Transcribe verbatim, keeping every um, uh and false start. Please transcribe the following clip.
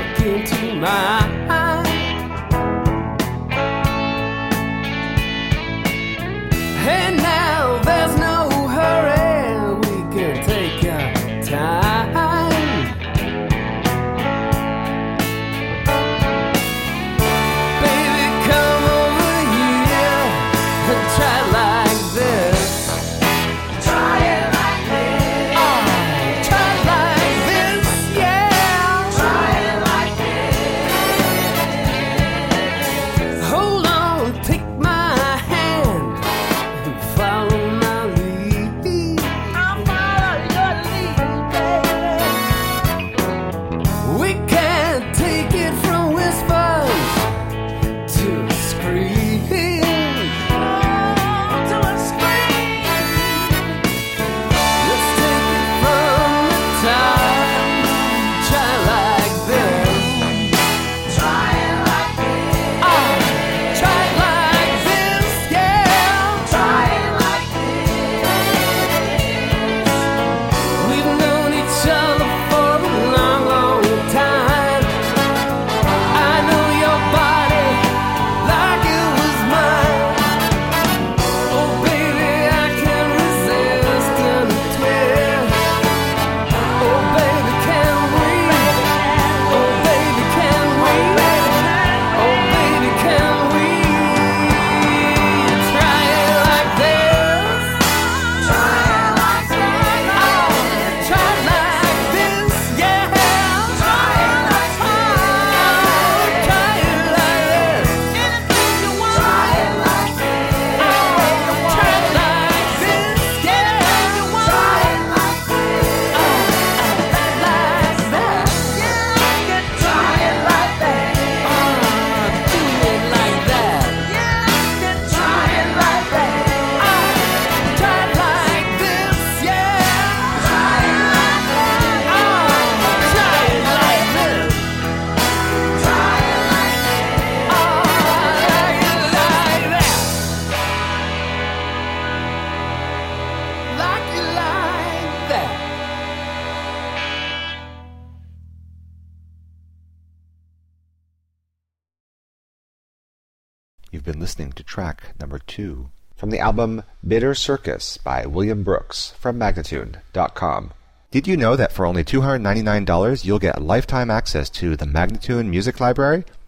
look into my eyes. And now there's no hurry, we can take our time. Baby, come over here and try like this. Try it like this. Oh, try like this, yeah. Try it like this. Hold on, take my hand and follow my lead. I'll follow your lead, baby. We can't take it from whispers to a scream. Oh, to a scream. Let's take it from the top. Try like this. Try it like this. Oh, try like this, yeah. Try it like this. We've known each other for a long, long time. I know your body like it was mine. Oh, baby, I can't resist in a twist. Oh, baby, can we? Oh, baby, can we? Oh, baby, can we? Try it like this. Try it like this. Oh, try like this, yeah. Try it like this. Try it like this. Anything you want. Try it like this. Oh, try like this, yeah. You want. Try it like this. Oh, like that. Yeah, try it like that. Oh, do it like that. Yeah, try it like that. Oh, try like this, yeah. Try it like that. Oh, try it like this. Try it like that. Oh, like it like that. Like it like that. You've been listening to track number two from the album Bitter Circus by William Brooks from Magnatune dot com. Did you know that for only two hundred ninety-nine dollars you'll get lifetime access to the Magnatune Music Library?